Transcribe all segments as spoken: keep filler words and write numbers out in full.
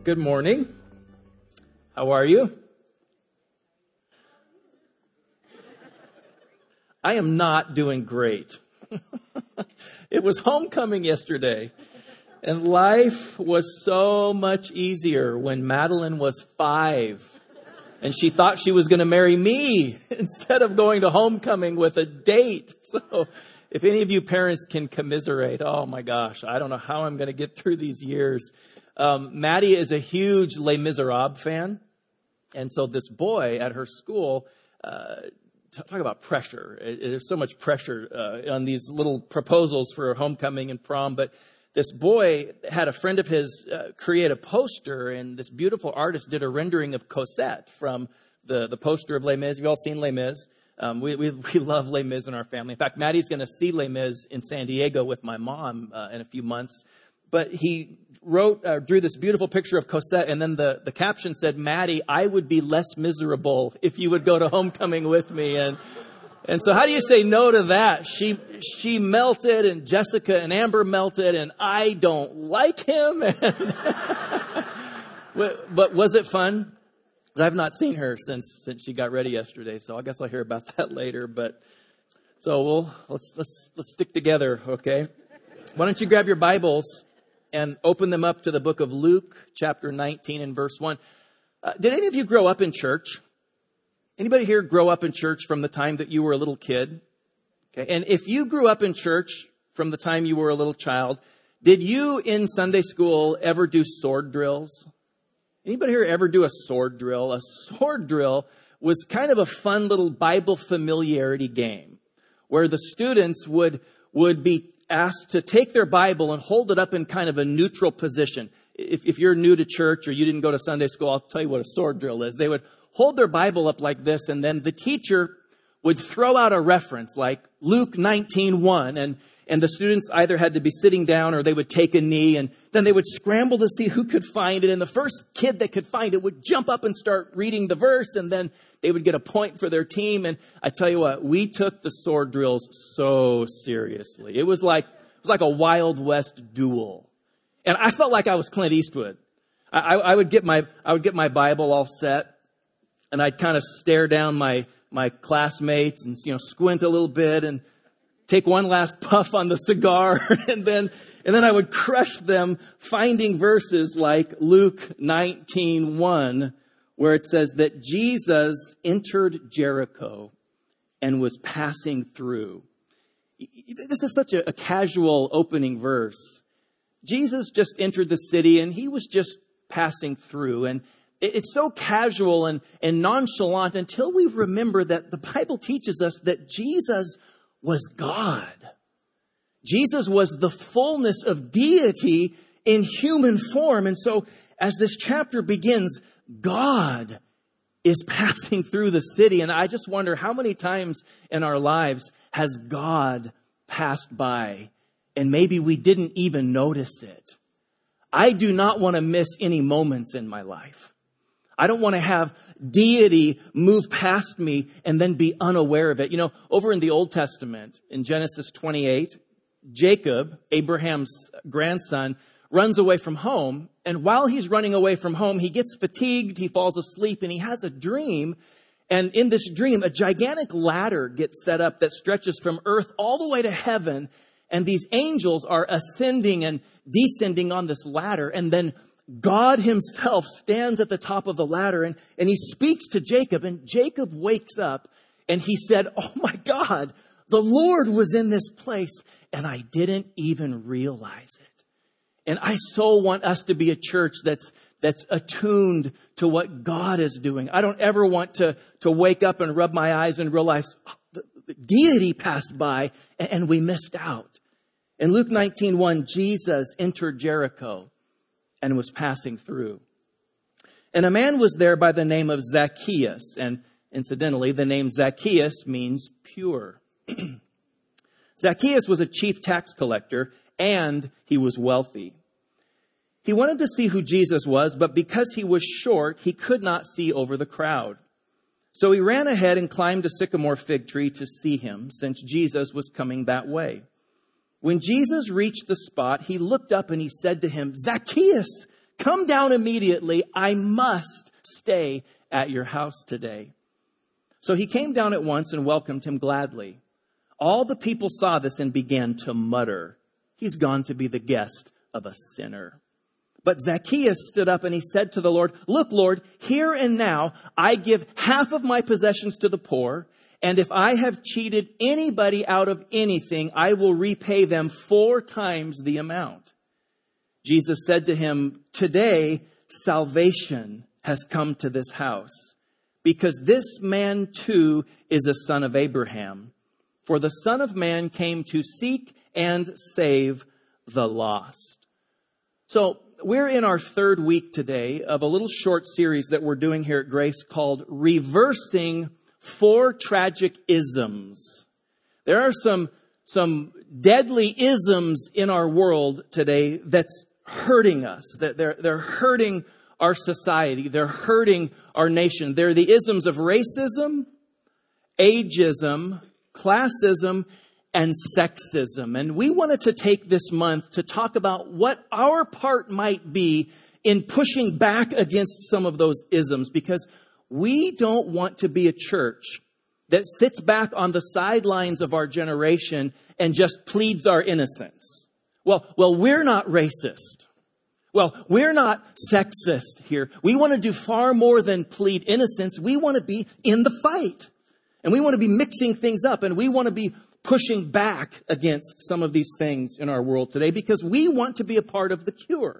Good morning. How are you? I am not doing great. It was homecoming yesterday, and life was so much easier when Madeline was five, and she thought she was going to marry me instead of going to homecoming with a date. So if any of you parents can commiserate, oh my gosh, I don't know how I'm going to get through these years. Um, Maddie is a huge Les Miserables fan. And so this boy at her school, uh, talk about pressure. It, there's so much pressure uh, on these little proposals for homecoming and prom. But this boy had a friend of his uh, create a poster, and this beautiful artist did a rendering of Cosette from the, the poster of Les Mis. You've all seen Les Mis. Um, we, we, we love Les Mis in our family. In fact, Maddie's going to see Les Mis in San Diego with my mom uh, in a few months. But he wrote, uh, drew this beautiful picture of Cosette, and then the, the caption said, "Maddie, I would be less miserable if you would go to homecoming with me." And and so how do you say no to that? She she melted, and Jessica and Amber melted, and I don't like him. But was it fun? I've not seen her since since she got ready yesterday, so I guess I'll hear about that later. But so we'll let's let's let's stick together, okay? Why don't you grab your Bibles and open them up to the book of Luke, chapter nineteen and verse one. Uh, did any of you grow up in church? Anybody here grow up in church from the time that you were a little kid? Okay. And if you grew up in church from the time you were a little child, did you in Sunday school ever do sword drills? Anybody here ever do a sword drill? A sword drill was kind of a fun little Bible familiarity game where the students would, would be asked to take their Bible and hold it up in kind of a neutral position. If, if you're new to church or you didn't go to Sunday school, I'll tell you what a sword drill is. They would hold their Bible up like this, and then the teacher would throw out a reference like Luke nineteen one, and, and the students either had to be sitting down or they would take a knee, and then they would scramble to see who could find it, and the first kid that could find it would jump up and start reading the verse, and then they would get a point for their team. And I tell you what, we took the sword drills so seriously. It was like, it was like a Wild West duel. And I felt like I was Clint Eastwood. I, I, I would get my, I would get my Bible all set, and I'd kind of stare down my, my classmates and, you know, squint a little bit and take one last puff on the cigar. and then, and then I would crush them finding verses like Luke nineteen one, where it says that Jesus entered Jericho and was passing through. This is such a, a casual opening verse. Jesus just entered the city and he was just passing through. And it, it's so casual and, and nonchalant until we remember that the Bible teaches us that Jesus was God. Jesus was the fullness of deity in human form. And so as this chapter begins, God is passing through the city. And I just wonder how many times in our lives has God passed by and maybe we didn't even notice it. I do not want to miss any moments in my life. I don't want to have deity move past me and then be unaware of it. You know, over in the Old Testament, in Genesis twenty-eight, Jacob, Abraham's grandson, runs away from home. And while he's running away from home, he gets fatigued, he falls asleep, and he has a dream. And in this dream, a gigantic ladder gets set up that stretches from earth all the way to heaven. And these angels are ascending and descending on this ladder. And then God himself stands at the top of the ladder and, and he speaks to Jacob. And Jacob wakes up and he said, "Oh my God, the Lord was in this place and I didn't even realize it." And I so want us to be a church that's that's attuned to what God is doing. I don't ever want to, to wake up and rub my eyes and realize oh, the, the deity passed by and, and we missed out. In Luke nineteen one, Jesus entered Jericho and was passing through. And a man was there by the name of Zacchaeus. And incidentally, the name Zacchaeus means pure. Zacchaeus was a chief tax collector and he was wealthy. He wanted to see who Jesus was, but because he was short, he could not see over the crowd. So he ran ahead and climbed a sycamore fig tree to see him, since Jesus was coming that way. When Jesus reached the spot, he looked up and he said to him, "Zacchaeus, Come down immediately. I must stay at your house today." So he came down at once and welcomed him gladly. All the people saw this and began to mutter, "He's gone to be the guest of a sinner." But Zacchaeus stood up and he said to the Lord, "Look, Lord, here and now I give half of my possessions to the poor. And if I have cheated anybody out of anything, I will repay them four times the amount." Jesus said to him, "Today salvation has come to this house, because this man too is a son of Abraham. For the Son of Man came to seek and save the lost." So we're in our third week today of a little short series that we're doing here at Grace called Reversing Four Tragic Isms. There are some, some deadly isms in our world today that's hurting us, that they're, they're hurting our society. They're hurting our nation. They're the isms of racism, ageism, classism, and sexism. And we wanted to take this month to talk about what our part might be in pushing back against some of those isms, because we don't want to be a church that sits back on the sidelines of our generation and just pleads our innocence. Well, well, we're not racist. Well, we're not sexist here. We want to do far more than plead innocence. We want to be in the fight. And we want to be mixing things up. And we want to be pushing back against some of these things in our world today, because we want to be a part of the cure.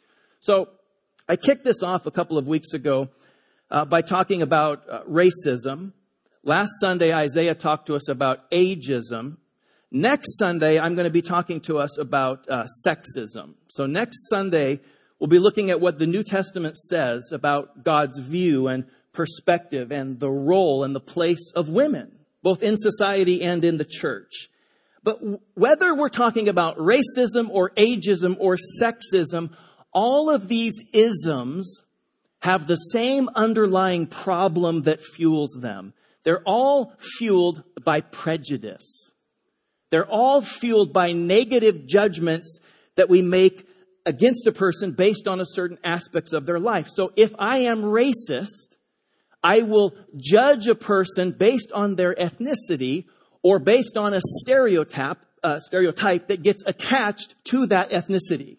So I kicked this off a couple of weeks ago uh, by talking about uh, racism. Last Sunday, Isaiah talked to us about ageism. Next Sunday, I'm going to be talking to us about uh, sexism. So next Sunday, we'll be looking at what the New Testament says about God's view and perspective and the role and the place of women, both in society and in the church. But whether we're talking about racism or ageism or sexism, all of these isms have the same underlying problem that fuels them. They're all fueled by prejudice. They're all fueled by negative judgments that we make against a person based on a certain aspects of their life. So if I am racist, I will judge a person based on their ethnicity or based on a stereotype, uh, stereotype that gets attached to that ethnicity.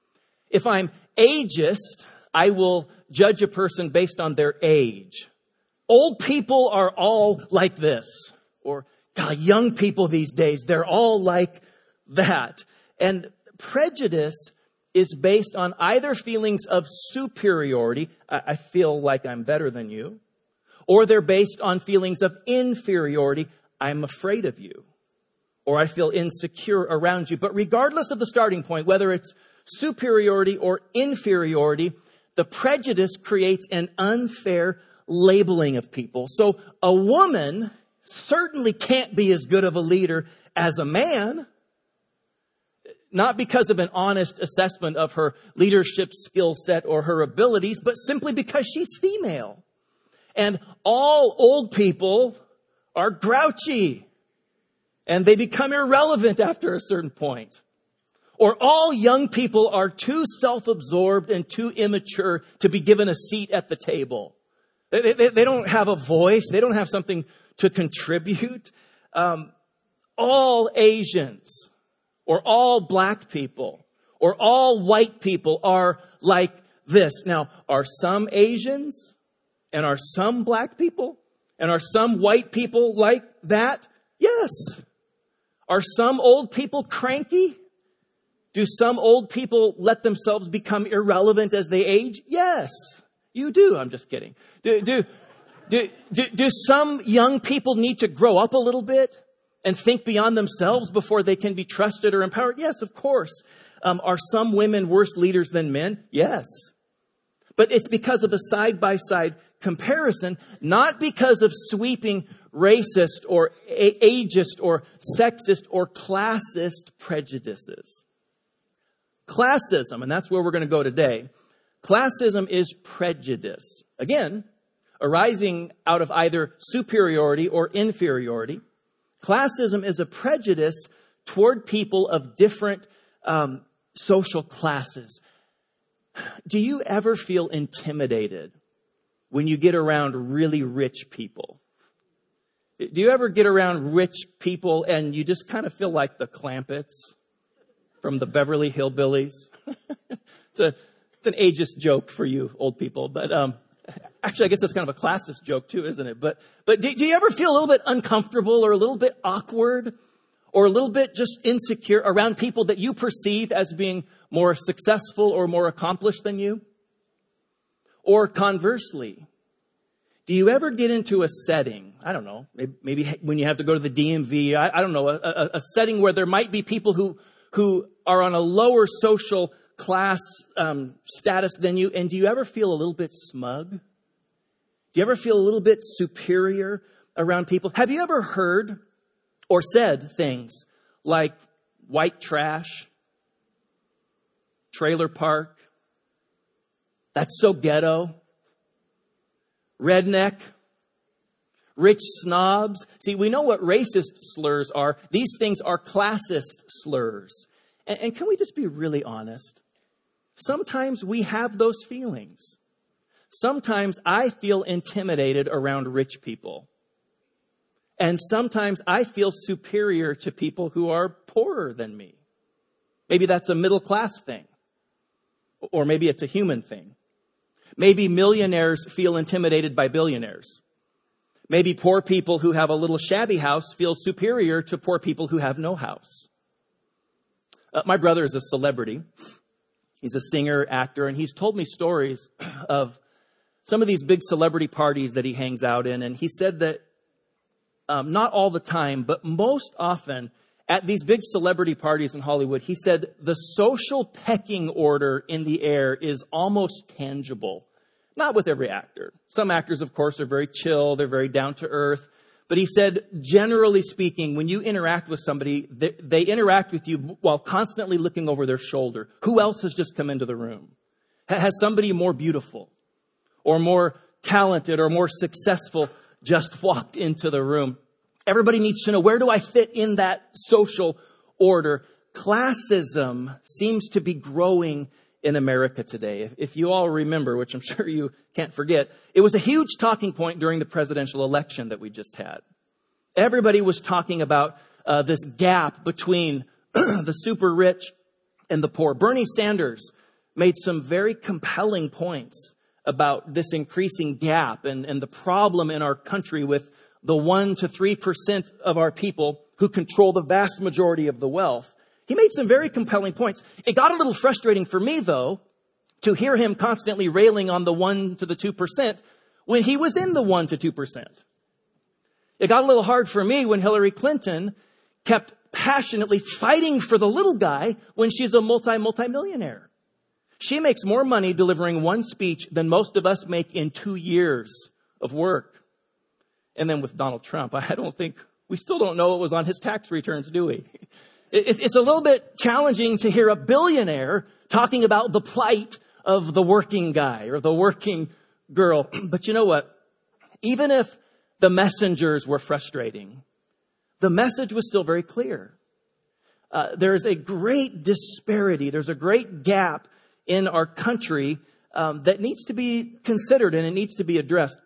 If I'm ageist, I will judge a person based on their age. Old people are all like this. Or God, young people these days, they're all like that. And prejudice is based on either feelings of superiority. I feel like I'm better than you. Or they're based on feelings of inferiority. I'm afraid of you. Or I feel insecure around you. But regardless of the starting point, whether it's superiority or inferiority, the prejudice creates an unfair labeling of people. So a woman certainly can't be as good of a leader as a man. Not because of an honest assessment of her leadership skill set or her abilities, but simply because she's female. And all old people are grouchy and they become irrelevant after a certain point. Or all young people are too self-absorbed and too immature to be given a seat at the table. They, they, they don't have a voice. They don't have something to contribute. Um, all Asians or all black people or all white people are like this. Now, are some Asians and are some black people and are some white people like that? Yes. Are some old people cranky? Do some old people let themselves become irrelevant as they age? Yes, you do. I'm just kidding. Do, do, do, do, do some young people need to grow up a little bit and think beyond themselves before they can be trusted or empowered? Yes, of course. Um, are some women worse leaders than men? Yes. But it's because of a side-by-side comparison, not because of sweeping racist or a- ageist or sexist or classist prejudices. Classism, and that's where we're going to go today. Classism is prejudice. Again, arising out of either superiority or inferiority. Classism is a prejudice toward people of different um, social classes. Do you ever feel intimidated when you get around really rich people? Do you ever get around rich people and you just kind of feel like the Clampetts from the Beverly Hillbillies? it's a it's an ageist joke for you old people, but um, actually I guess that's kind of a classist joke too, isn't it? But but do, do you ever feel a little bit uncomfortable or a little bit awkward or a little bit just insecure around people that you perceive as being more successful or more accomplished than you? Or conversely, do you ever get into a setting, I don't know, maybe, maybe when you have to go to the D M V, I, I don't know, a, a, a setting where there might be people who, who are on a lower social class um, status than you, and do you ever feel a little bit smug? Do you ever feel a little bit superior around people? Have you ever heard or said things like white trash, trailer park, that's so ghetto, redneck, rich snobs? See, we know what racist slurs are. These things are classist slurs. And, and can we just be really honest? Sometimes we have those feelings. Sometimes I feel intimidated around rich people. And sometimes I feel superior to people who are poorer than me. Maybe that's a middle class thing. Or maybe it's a human thing. Maybe millionaires feel intimidated by billionaires. Maybe poor people who have a little shabby house feel superior to poor people who have no house. Uh, my brother is a celebrity. He's a singer, actor, and he's told me stories of some of these big celebrity parties that he hangs out in. And he said that um, not all the time, but most often at these big celebrity parties in Hollywood, he said the social pecking order in the air is almost tangible. Not with every actor. Some actors, of course, are very chill. They're very down to earth. But he said, generally speaking, when you interact with somebody, they, they interact with you while constantly looking over their shoulder. Who else has just come into the room? Has somebody more beautiful or more talented or more successful just walked into the room? Everybody needs to know, where do I fit in that social order? Classism seems to be growing in America today. If, if you all remember, which I'm sure you can't forget, it was a huge talking point during the presidential election that we just had. Everybody was talking about uh, this gap between the super rich and the poor. Bernie Sanders made some very compelling points about this increasing gap and, and the problem in our country with the one to three percent of our people who control the vast majority of the wealth. He made some very compelling points. It got a little frustrating for me, though, to hear him constantly railing on the one to the two percent when he was in the one to two percent. It got a little hard for me when Hillary Clinton kept passionately fighting for the little guy when she's a multi, multi-millionaire. She makes more money delivering one speech than most of us make in two years of work. And then with Donald Trump, I don't think, we still don't know what was on his tax returns, do we? It's a little bit challenging to hear a billionaire talking about the plight of the working guy or the working girl. But you know what? Even if the messengers were frustrating, the message was still very clear. Uh, there's a great disparity. There's a great gap in our country um, that needs to be considered and it needs to be addressed.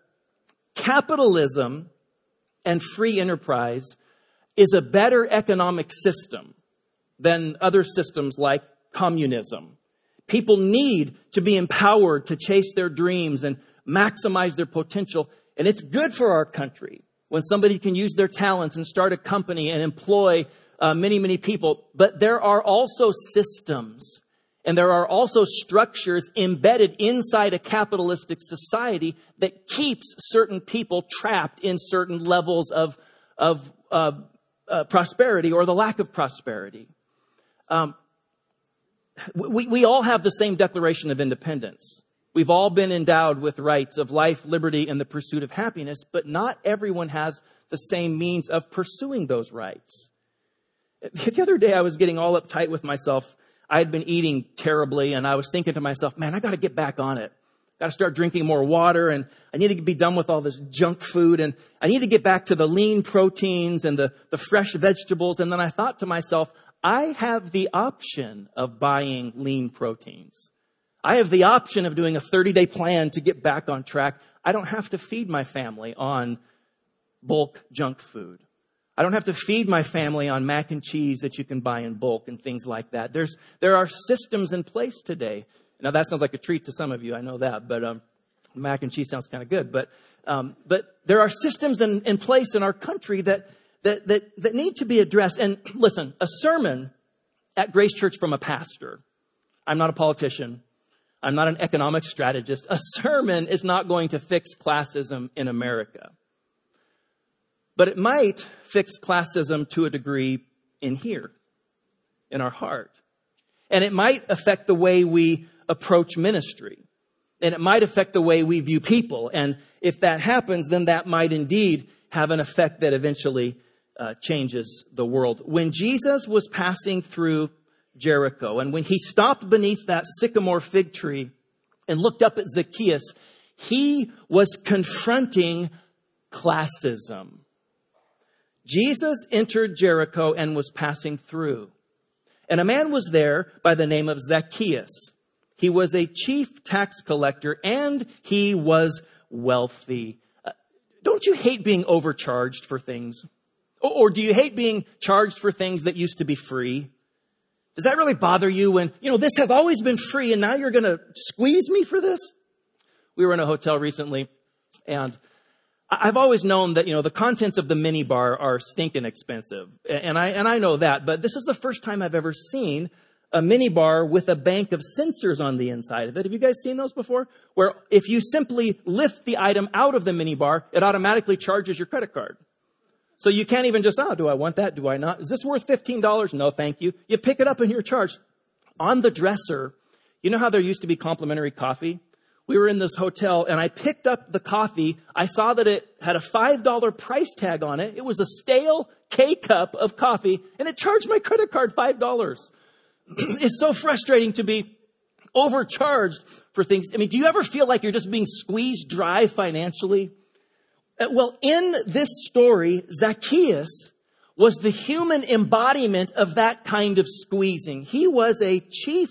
Capitalism and free enterprise is a better economic system than other systems like communism. People need to be empowered to chase their dreams and maximize their potential. And it's good for our country when somebody can use their talents and start a company and employ uh, many, many people. But there are also systems and there are also structures embedded inside a capitalistic society that keeps certain people trapped in certain levels of, of uh, uh, prosperity or the lack of prosperity. Um, we, we all have the same Declaration of Independence. We've all been endowed with rights of life, liberty, and the pursuit of happiness, but not everyone has the same means of pursuing those rights. The other day I was getting all uptight with myself. I had been eating terribly, and I was thinking to myself, man, I got to get back on it. Got to start drinking more water, and I need to be done with all this junk food, and I need to get back to the lean proteins and the, the fresh vegetables. And then I thought to myself, I have the option of buying lean proteins. I have the option of doing a thirty-day plan to get back on track. I don't have to feed my family on bulk junk food. I don't have to feed my family on mac and cheese that you can buy in bulk and things like that. There's, there are systems in place today. Now that sounds like a treat to some of you. I know that, but, um, mac and cheese sounds kind of good, but, um, but there are systems in, in place in our country that, that, that, that need to be addressed. And listen, a sermon at Grace Church from a pastor. I'm not a politician. I'm not an economic strategist. A sermon is not going to fix classism in America. But it might fix classism to a degree in here, in our heart. And it might affect the way we approach ministry. And it might affect the way we view people. And if that happens, then that might indeed have an effect that eventually uh, changes the world. When Jesus was passing through Jericho, and when he stopped beneath that sycamore fig tree and looked up at Zacchaeus, he was confronting classism. Jesus entered Jericho and was passing through. And a man was there by the name of Zacchaeus. He was a chief tax collector and he was wealthy. Uh, don't you hate being overcharged for things? Or, or do you hate being charged for things that used to be free? Does that really bother you when, you know, this has always been free and now you're going to squeeze me for this? We were in a hotel recently and I've always known that, you know, the contents of the minibar are stinking expensive. And I, and I know that, but this is the first time I've ever seen a minibar with a bank of sensors on the inside of it. Have you guys seen those before? Where if you simply lift the item out of the minibar, it automatically charges your credit card. So you can't even just, oh, do I want that? Do I not? Is this worth fifteen dollars? No, thank you. You pick it up and you're charged. On the dresser, you know how there used to be complimentary coffee? We were in this hotel and I picked up the coffee. I saw that it had a five dollar price tag on it. It was a stale K-cup of coffee and it charged my credit card five dollars. It's so frustrating to be overcharged for things. I mean, do you ever feel like you're just being squeezed dry financially? Well, in this story, Zacchaeus was the human embodiment of that kind of squeezing. He was a chief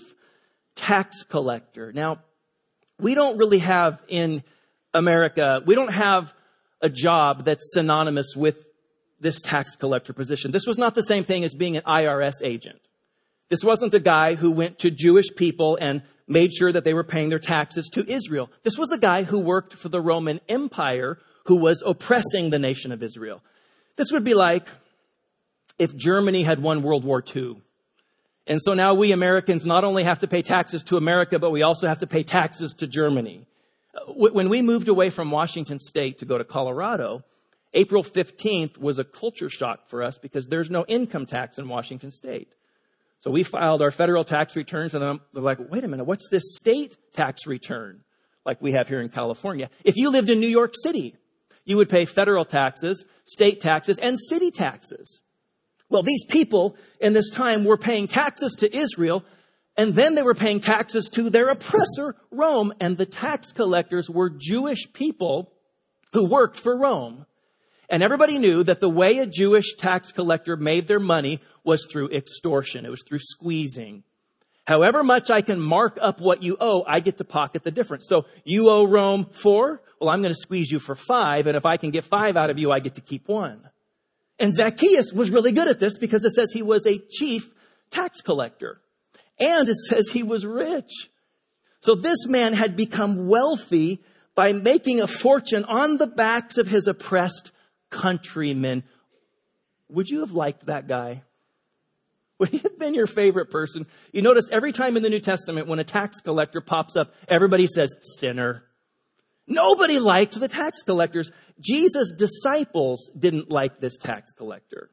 tax collector. Now, we don't really have in America, we don't have a job that's synonymous with this tax collector position. This was not the same thing as being an I R S agent. This wasn't a guy who went to Jewish people and made sure that they were paying their taxes to Israel. This was a guy who worked for the Roman Empire who was oppressing the nation of Israel. This would be like if Germany had won World War Two. And so now we Americans not only have to pay taxes to America, but we also have to pay taxes to Germany. When we moved away from Washington State to go to Colorado, April fifteenth was a culture shock for us because there's no income tax in Washington State. So we filed our federal tax returns and they're like, wait a minute, what's this state tax return like we have here in California? If you lived in New York City, you would pay federal taxes, state taxes, and city taxes. Well, these people in this time were paying taxes to Israel, and then they were paying taxes to their oppressor, Rome. And the tax collectors were Jewish people who worked for Rome. And everybody knew that the way a Jewish tax collector made their money was through extortion. It was through squeezing. However much I can mark up what you owe, I get to pocket the difference. So you owe Rome four? Well, I'm going to squeeze you for five. And if I can get five out of you, I get to keep one. And Zacchaeus was really good at this because it says he was a chief tax collector. And it says he was rich. So this man had become wealthy by making a fortune on the backs of his oppressed countrymen. Would you have liked that guy? Would he have been your favorite person? You notice every time in the New Testament when a tax collector pops up, everybody says, sinner. Nobody liked the tax collectors. Jesus' disciples didn't like this tax collector.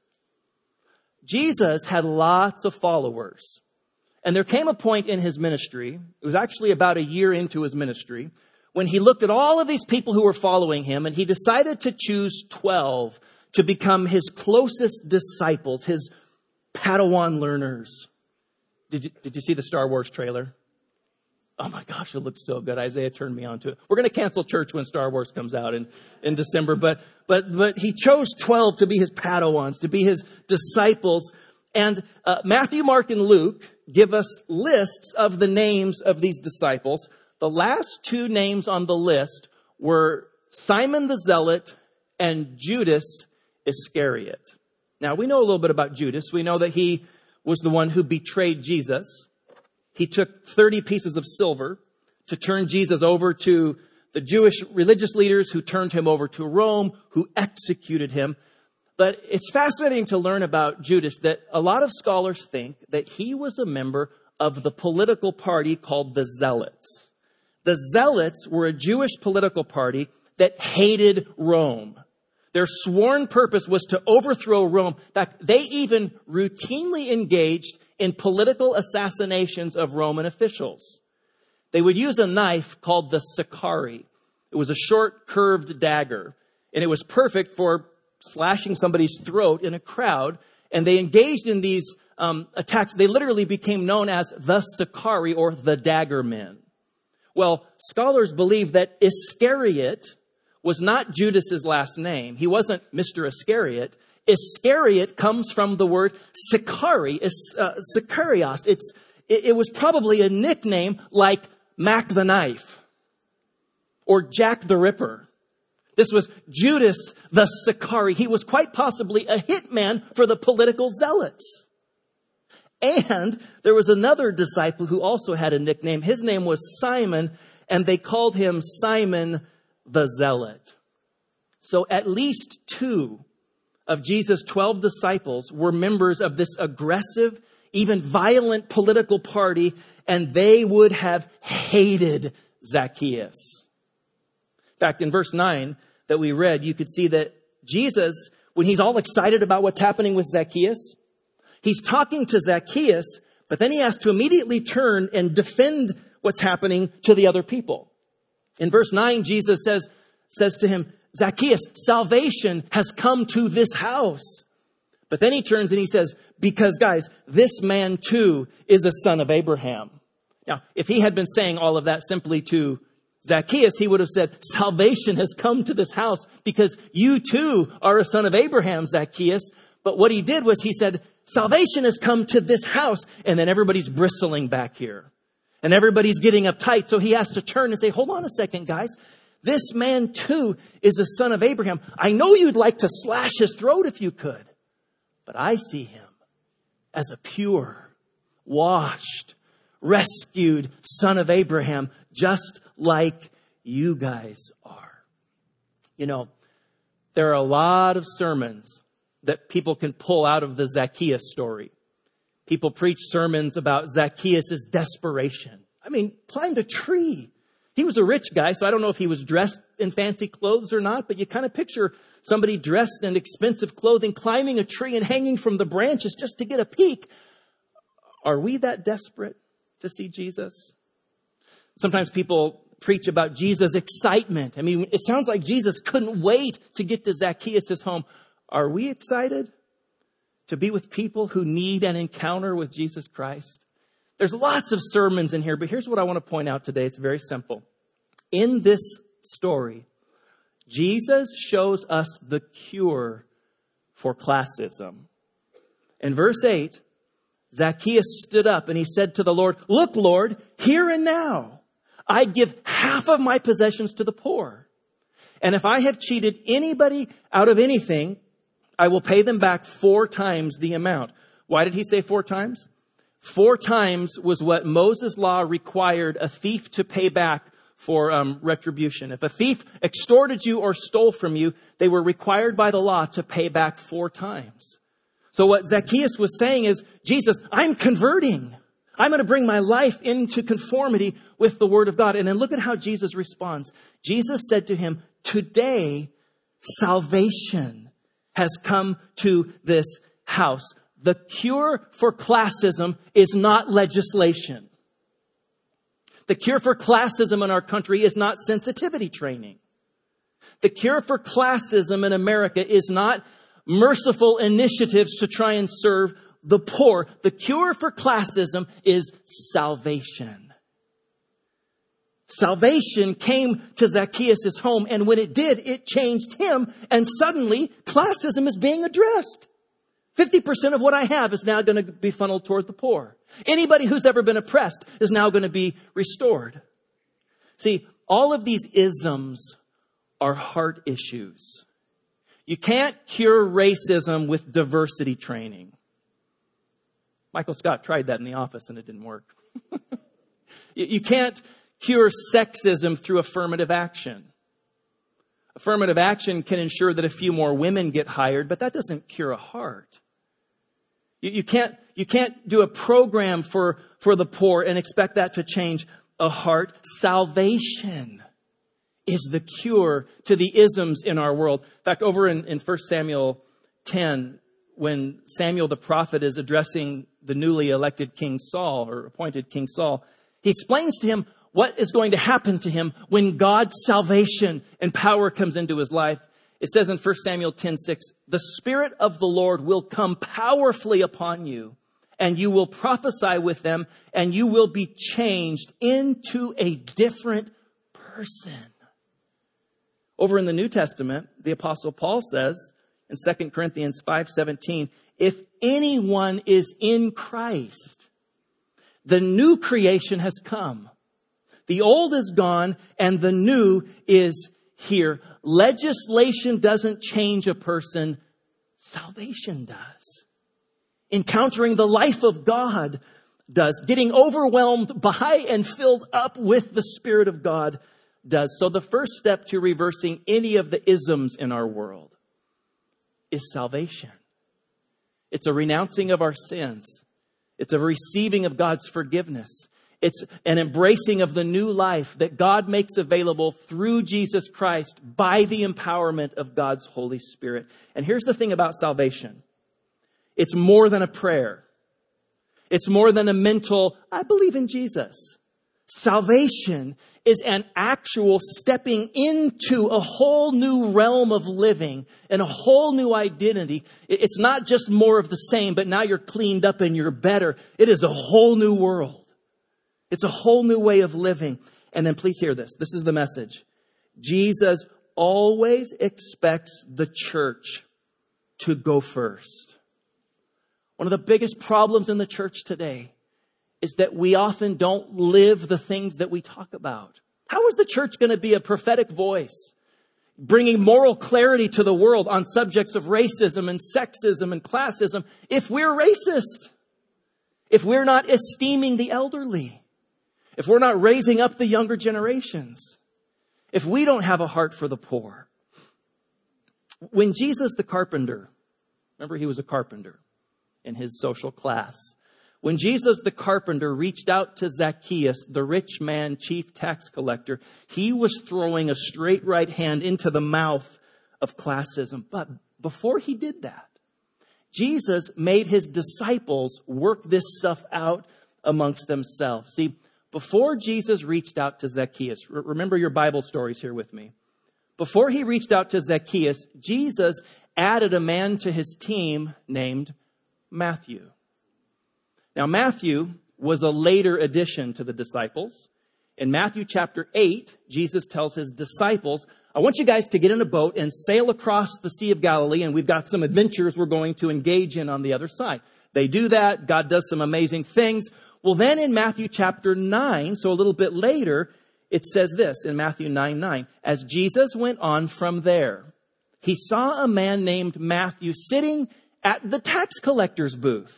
Jesus had lots of followers. And there came a point in his ministry, it was actually about a year into his ministry, when he looked at all of these people who were following him and he decided to choose twelve to become his closest disciples, his Padawan learners. Did you, did you see the Star Wars trailer? Oh my gosh, it looks so good. Isaiah turned me on to it. We're going to cancel church when Star Wars comes out in, in December, but, but, but he chose twelve to be his Padawans, to be his disciples. And uh, Matthew, Mark, and Luke give us lists of the names of these disciples. The last two names on the list were Simon the Zealot and Judas Iscariot. Now, we know a little bit about Judas. We know that he was the one who betrayed Jesus. He took thirty pieces of silver to turn Jesus over to the Jewish religious leaders who turned him over to Rome, who executed him. But it's fascinating to learn about Judas that a lot of scholars think that he was a member of the political party called the Zealots. The Zealots were a Jewish political party that hated Rome. Their sworn purpose was to overthrow Rome. In fact, they even routinely engaged in political assassinations of Roman officials. They would use a knife called the Sicarii. It was a short, curved dagger, and it was perfect for slashing somebody's throat in a crowd. And they engaged in these um, attacks. They literally became known as the Sicarii, or the Dagger Men. Well, scholars believe that Iscariot was not Judas's last name. He wasn't Mister Iscariot. Iscariot comes from the word Sicarii, uh, Sicarios. It's, it, it was probably a nickname like Mac the Knife or Jack the Ripper. This was Judas the Sicarii. He was quite possibly a hitman for the political zealots. And there was another disciple who also had a nickname. His name was Simon, and they called him Simon the Zealot. So at least two of Jesus' twelve disciples were members of this aggressive, even violent political party, and they would have hated Zacchaeus. In fact, in verse nine that we read, you could see that Jesus, when he's all excited about what's happening with Zacchaeus, he's talking to Zacchaeus, but then he has to immediately turn and defend what's happening to the other people. In verse nine, Jesus says, says to him, Zacchaeus, salvation has come to this house. But then he turns and he says, because guys, this man too is a son of Abraham. Now, if he had been saying all of that simply to Zacchaeus, he would have said, salvation has come to this house because you too are a son of Abraham, Zacchaeus. But what he did was he said, salvation has come to this house. And then everybody's bristling back here. And everybody's getting uptight. So he has to turn and say, hold on a second, guys. This man too is a son of Abraham. I know you'd like to slash his throat if you could. But I see him as a pure, washed, rescued son of Abraham, just like you guys are. You know, there are a lot of sermons that people can pull out of the Zacchaeus story. People preach sermons about Zacchaeus' desperation. I mean, climbed a tree. He was a rich guy, so I don't know if he was dressed in fancy clothes or not, but you kind of picture somebody dressed in expensive clothing, climbing a tree and hanging from the branches just to get a peek. Are we that desperate to see Jesus? Sometimes people preach about Jesus' excitement. I mean, it sounds like Jesus couldn't wait to get to Zacchaeus' home. Are we excited to be with people who need an encounter with Jesus Christ? There's lots of sermons in here, but here's what I want to point out today. It's very simple. In this story, Jesus shows us the cure for classism. In verse eight, Zacchaeus stood up and he said to the Lord, look, Lord, here and now, I'd give half of my possessions to the poor. And if I have cheated anybody out of anything, I will pay them back four times the amount. Why did he say four times? Four times was what Moses' law required a thief to pay back for um, retribution. If a thief extorted you or stole from you, they were required by the law to pay back four times. So what Zacchaeus was saying is, Jesus, I'm converting. I'm going to bring my life into conformity with the Word of God. And then look at how Jesus responds. Jesus said to him, today salvation has come to this house. The cure for classism is not legislation. The cure for classism in our country is not sensitivity training. The cure for classism in America is not merciful initiatives to try and serve the poor. The cure for classism is salvation. Salvation came to Zacchaeus' home, and when it did, it changed him, and suddenly classism is being addressed. fifty percent of what I have is now going to be funneled toward the poor. Anybody who's ever been oppressed is now going to be restored. See, all of these isms are heart issues. You can't cure racism with diversity training. Michael Scott tried that in the office and it didn't work. You can't cure sexism through affirmative action. Affirmative action can ensure that a few more women get hired, but that doesn't cure a heart. You, you can't, you can't do a program for, for the poor and expect that to change a heart. Salvation is the cure to the isms in our world. In fact, over in, in First Samuel ten, when Samuel the prophet is addressing the newly elected King Saul, or appointed King Saul, he explains to him what is going to happen to him when God's salvation and power comes into his life. It says in First Samuel ten six, the Spirit of the Lord will come powerfully upon you, and you will prophesy with them, and you will be changed into a different person. Over in the New Testament, the Apostle Paul says in Second Corinthians five seventeen, if anyone is in Christ, the new creation has come. The old is gone and the new is here. Legislation doesn't change a person. Salvation does. Encountering the life of God does. Getting overwhelmed by and filled up with the Spirit of God does. So the first step to reversing any of the isms in our world is salvation. It's a renouncing of our sins. It's a receiving of God's forgiveness. It's an embracing of the new life that God makes available through Jesus Christ by the empowerment of God's Holy Spirit. And here's the thing about salvation. It's more than a prayer. It's more than a mental, I believe in Jesus. Salvation is an actual stepping into a whole new realm of living and a whole new identity. It's not just more of the same, but now you're cleaned up and you're better. It is a whole new world. It's a whole new way of living. And then please hear this. This is the message. Jesus always expects the church to go first. One of the biggest problems in the church today is that we often don't live the things that we talk about. How is the church going to be a prophetic voice, bringing moral clarity to the world on subjects of racism and sexism and classism, if we're racist, if we're not esteeming the elderly, if we're not raising up the younger generations, if we don't have a heart for the poor? When Jesus the carpenter, remember he was a carpenter in his social class. When Jesus the carpenter reached out to Zacchaeus, the rich man, chief tax collector, he was throwing a straight right hand into the mouth of classism. But before he did that, Jesus made his disciples work this stuff out amongst themselves. See, before Jesus reached out to Zacchaeus, remember your Bible stories here with me. Before he reached out to Zacchaeus, Jesus added a man to his team named Matthew. Now, Matthew was a later addition to the disciples. In Matthew chapter eight, Jesus tells his disciples, I want you guys to get in a boat and sail across the Sea of Galilee, and we've got some adventures we're going to engage in on the other side. They do that. God does some amazing things. Well, then in Matthew chapter nine, so a little bit later, it says this in Matthew nine nine. As Jesus went on from there, he saw a man named Matthew sitting at the tax collector's booth.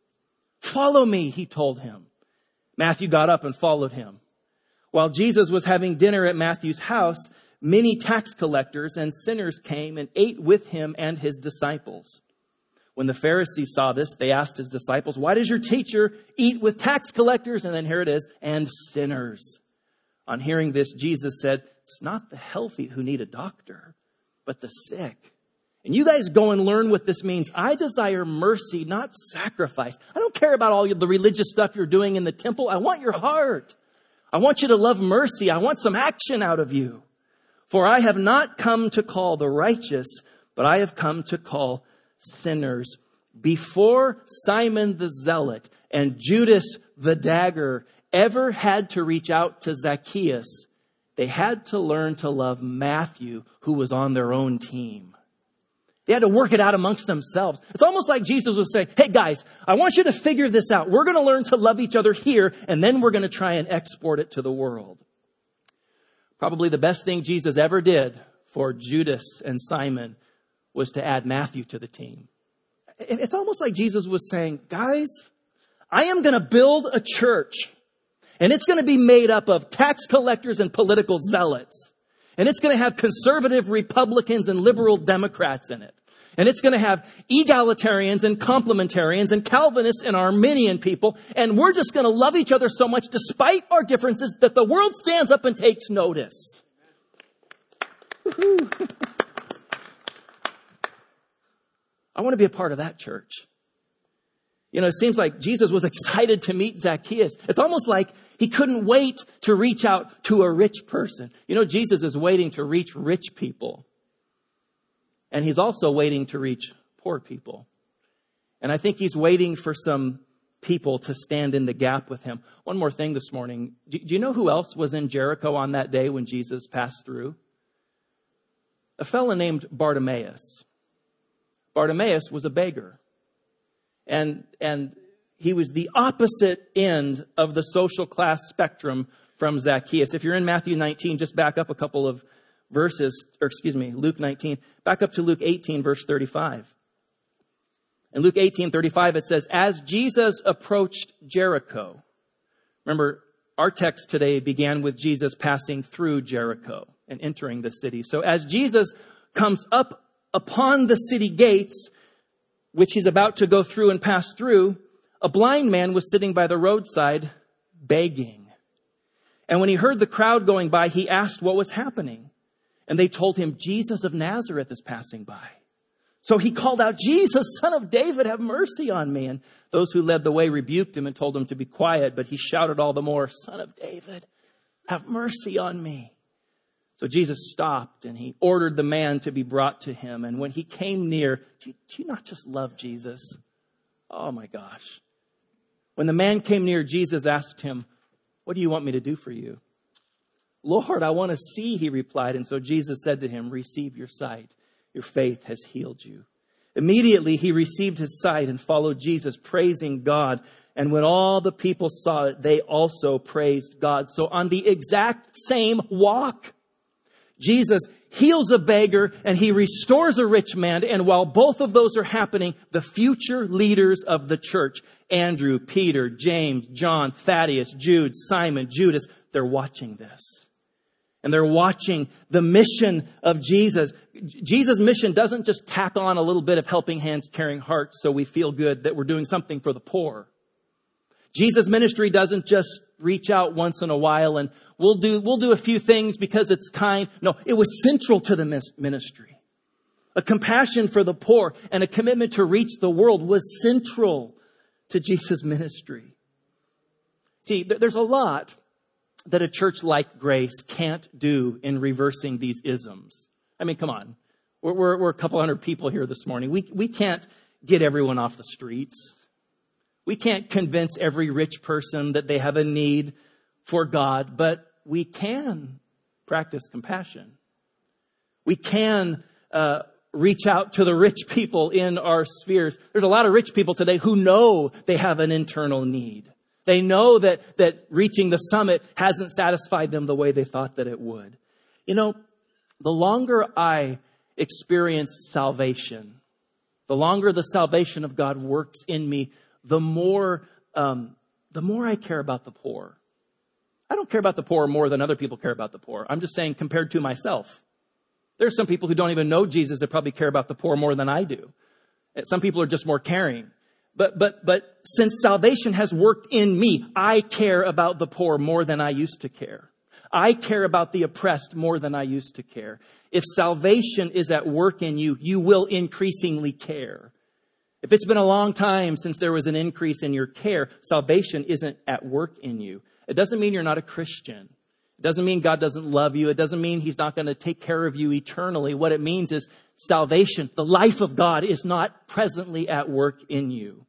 Follow me, he told him. Matthew got up and followed him. While Jesus was having dinner at Matthew's house, many tax collectors and sinners came and ate with him and his disciples. When the Pharisees saw this, they asked his disciples, why does your teacher eat with tax collectors? And then here it is, and sinners. On hearing this, Jesus said, it's not the healthy who need a doctor, but the sick. And you guys go and learn what this means. I desire mercy, not sacrifice. I don't care about all the religious stuff you're doing in the temple. I want your heart. I want you to love mercy. I want some action out of you. For I have not come to call the righteous, but I have come to call sinners. Before Simon the Zealot and Judas the Dagger ever had to reach out to Zacchaeus, they had to learn to love Matthew, who was on their own team. They had to work it out amongst themselves. It's almost like Jesus was saying, hey guys, I want you to figure this out. We're going to learn to love each other here, and then we're going to try and export it to the world. Probably the best thing Jesus ever did for Judas and Simon was to add Matthew to the team. It's almost like Jesus was saying, guys, I am going to build a church, and it's going to be made up of tax collectors and political zealots. And it's going to have conservative Republicans and liberal Democrats in it. And it's going to have egalitarians and complementarians and Calvinists and Arminian people. And we're just going to love each other so much despite our differences that the world stands up and takes notice. I want to be a part of that church. You know, it seems like Jesus was excited to meet Zacchaeus. It's almost like he couldn't wait to reach out to a rich person. You know, Jesus is waiting to reach rich people. And he's also waiting to reach poor people. And I think he's waiting for some people to stand in the gap with him. One more thing this morning. Do, do you know who else was in Jericho on that day when Jesus passed through? A fellow named Bartimaeus. Bartimaeus was a beggar. And, and he was the opposite end of the social class spectrum from Zacchaeus. If you're in Matthew nineteen, just back up a couple of verses, or excuse me, Luke nineteen, back up to Luke eighteen, verse thirty-five. In Luke eighteen, thirty-five, it says, as Jesus approached Jericho. Remember, our text today began with Jesus passing through Jericho and entering the city. So as Jesus comes up upon the city gates, which he's about to go through and pass through, a blind man was sitting by the roadside begging. And when he heard the crowd going by, he asked what was happening. And they told him, Jesus of Nazareth is passing by. So he called out, Jesus, Son of David, have mercy on me. And those who led the way rebuked him and told him to be quiet. But he shouted all the more, Son of David, have mercy on me. So Jesus stopped and he ordered the man to be brought to him. And when he came near, do you, do you not just love Jesus? Oh my gosh. When the man came near, Jesus asked him, what do you want me to do for you? Lord, I want to see, he replied. And so Jesus said to him, receive your sight. Your faith has healed you. Immediately he received his sight and followed Jesus, praising God. And when all the people saw it, they also praised God. So on the exact same walk, Jesus heals a beggar and he restores a rich man. And while both of those are happening, the future leaders of the church, Andrew, Peter, James, John, Thaddeus, Jude, Simon, Judas, they're watching this. And they're watching the mission of Jesus. Jesus' mission doesn't just tack on a little bit of helping hands, caring hearts so we feel good that we're doing something for the poor. Jesus' ministry doesn't just reach out once in a while and we'll do, we'll do a few things because it's kind. No, it was central to the ministry. A compassion for the poor and a commitment to reach the world was central to Jesus' ministry. See, there's a lot that a church like Grace can't do in reversing these isms. I mean, come on. We're, we're, we're a couple hundred people here this morning. We, we can't get everyone off the streets. We can't convince every rich person that they have a need for God, but we can practice compassion. We can uh, reach out to the rich people in our spheres. There's a lot of rich people today who know they have an internal need. They know that, that reaching the summit hasn't satisfied them the way they thought that it would. You know, the longer I experience salvation, the longer the salvation of God works in me, the more, um, the more I care about the poor. I don't care about the poor more than other people care about the poor. I'm just saying compared to myself. There's some people who don't even know Jesus that probably care about the poor more than I do. Some people are just more caring. But, but, but since salvation has worked in me, I care about the poor more than I used to care. I care about the oppressed more than I used to care. If salvation is at work in you, you will increasingly care. If it's been a long time since there was an increase in your care, salvation isn't at work in you. It doesn't mean you're not a Christian. It doesn't mean God doesn't love you. It doesn't mean he's not going to take care of you eternally. What it means is salvation, the life of God, is not presently at work in you.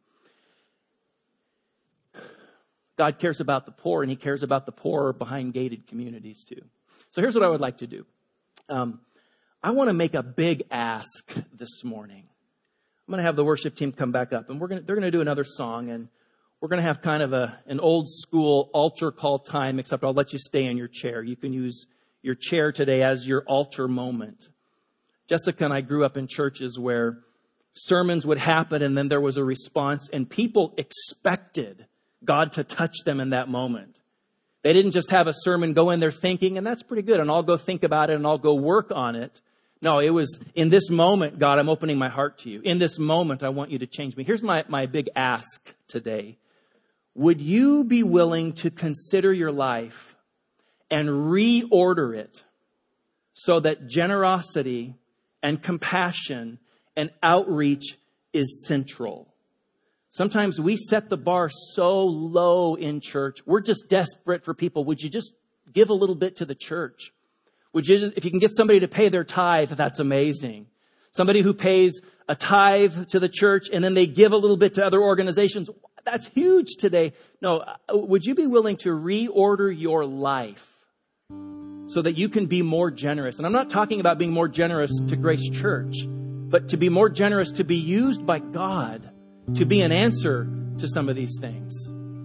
God cares about the poor, and he cares about the poor behind gated communities too. So here's what I would like to do. Um, I want to make a big ask this morning. I'm going to have the worship team come back up, and we're going to, they're going to do another song, and we're going to have kind of a an old school altar call time, except I'll let you stay in your chair. You can use your chair today as your altar moment. Jessica and I grew up in churches where sermons would happen and then there was a response, and people expected God to touch them in that moment. They didn't just have a sermon, go in there thinking, and that's pretty good, and I'll go think about it and I'll go work on it. No, it was in this moment, God, I'm opening my heart to you. In this moment, I want you to change me. Here's my, my big ask today. Would you be willing to consider your life and reorder it so that generosity and compassion and outreach is central? Sometimes we set the bar so low in church. We're just desperate for people. Would you just give a little bit to the church? Would you, just, if you can get somebody to pay their tithe, that's amazing. Somebody who pays a tithe to the church and then they give a little bit to other organizations, that's huge today. No, would you be willing to reorder your life so that you can be more generous? And I'm not talking about being more generous to Grace Church, but to be more generous, to be used by God to be an answer to some of these things.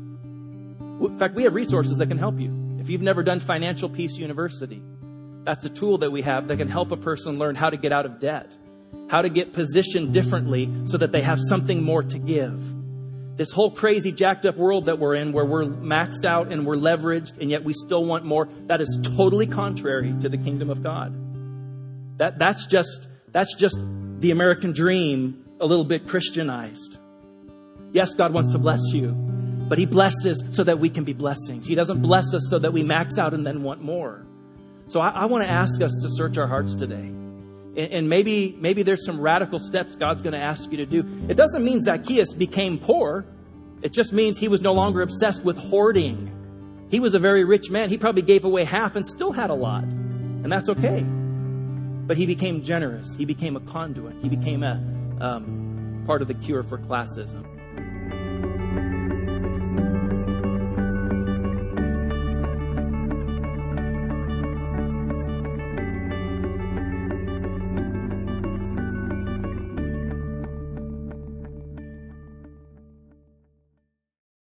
In fact, we have resources that can help you. If you've never done Financial Peace University, that's a tool that we have that can help a person learn how to get out of debt, how to get positioned differently so that they have something more to give. This whole crazy jacked up world that we're in, where we're maxed out and we're leveraged and yet we still want more, that is totally contrary to the kingdom of God. That, that's just, that's just the American dream a little bit Christianized. Yes, God wants to bless you, but he blesses so that we can be blessings. He doesn't bless us so that we max out and then want more. So I, I want to ask us to search our hearts today. And, and maybe, maybe there's some radical steps God's going to ask you to do. It doesn't mean Zacchaeus became poor. It just means he was no longer obsessed with hoarding. He was a very rich man. He probably gave away half and still had a lot. And that's okay. But he became generous. He became a conduit. He became a um, part of the cure for classism.